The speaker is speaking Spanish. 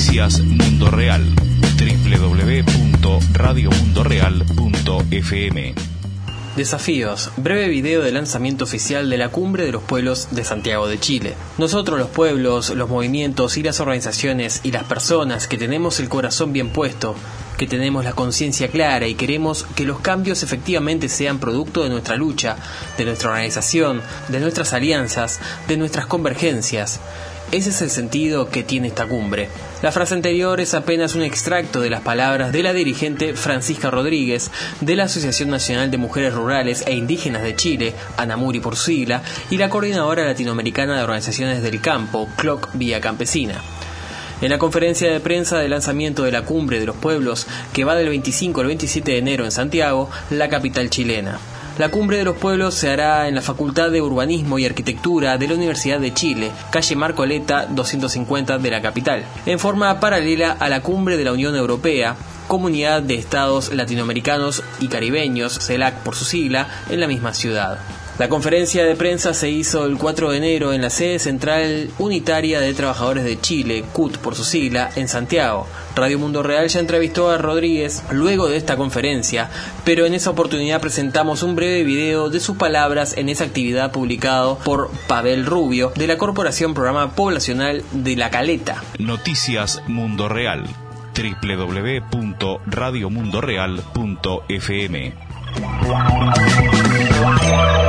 Noticias Mundo Real. www.radiomundoreal.fm. Desafíos. Breve video de lanzamiento oficial de la Cumbre de los Pueblos de Santiago de Chile. Nosotros, los pueblos, los movimientos y las organizaciones y las personas que tenemos el corazón bien puesto, que tenemos la conciencia clara y queremos que los cambios efectivamente sean producto de nuestra lucha, de nuestra organización, de nuestras alianzas, de nuestras convergencias. Ese es el sentido que tiene esta cumbre. La frase anterior es apenas un extracto de las palabras de la dirigente Francisca Rodríguez, de la Asociación Nacional de Mujeres Rurales e Indígenas de Chile, ANAMURI por su sigla, y la Coordinadora Latinoamericana de Organizaciones del Campo, CLOC Vía Campesina. En la conferencia de prensa de lanzamiento de la Cumbre de los Pueblos, que va del 25 al 27 de enero en Santiago, la capital chilena. La Cumbre de los Pueblos se hará en la Facultad de Urbanismo y Arquitectura de la Universidad de Chile, calle Marcoleta 250 de la capital, en forma paralela a la Cumbre de la Unión Europea, Comunidad de Estados Latinoamericanos y Caribeños, CELAC por su sigla, en la misma ciudad. La conferencia de prensa se hizo el 4 de enero en la sede central unitaria de Trabajadores de Chile, CUT por su sigla, en Santiago. Radio Mundo Real ya entrevistó a Rodríguez luego de esta conferencia, pero en esa oportunidad presentamos un breve video de sus palabras en esa actividad publicado por Pavel Rubio, de la Corporación Programa Poblacional de La Caleta. Noticias Mundo Real. www.radiomundoreal.fm.